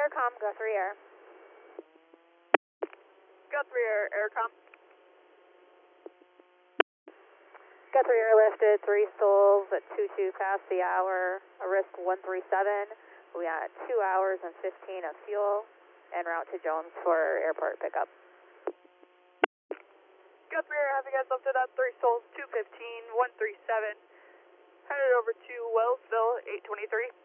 Aircom, Guthrie Air. Guthrie Air, Aircom. Guthrie Air lifted 3 stols at 22 past the hour, a risk 137. We got 2 hours and 15 of fuel, en route to Jones for airport pickup. Guthrie Air, have you guys lifted up 3 stols, 215, 137. Headed over to Wellsville, 823.